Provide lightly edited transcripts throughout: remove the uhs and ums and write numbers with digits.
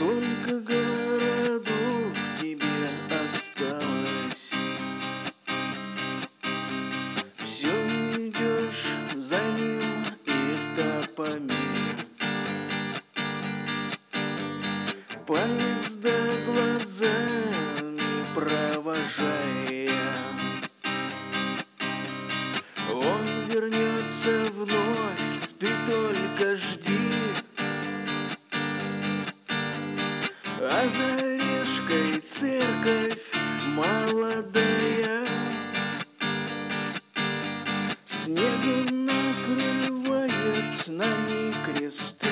Сколько городов тебе осталось, все идешь за ним этапами. Поезда глазами провожая, он вернется вновь, ты только жди. А за решкой церковь молодая, снегом накрывает на ней кресты.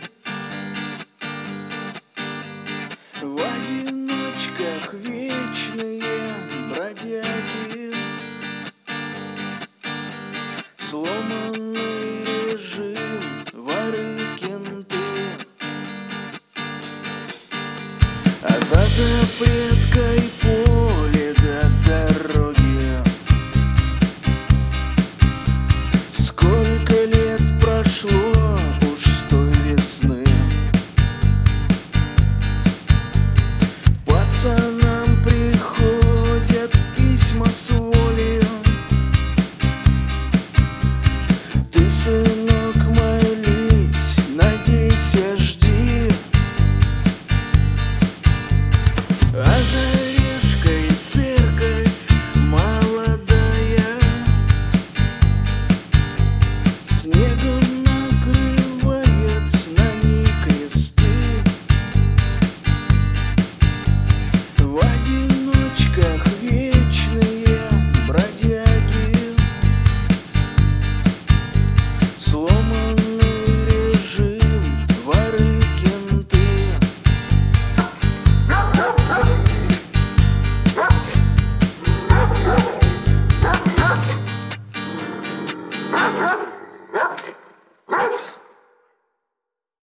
В одиночках вечные бродяги, сломанный режим, воры-кенты. А за запрет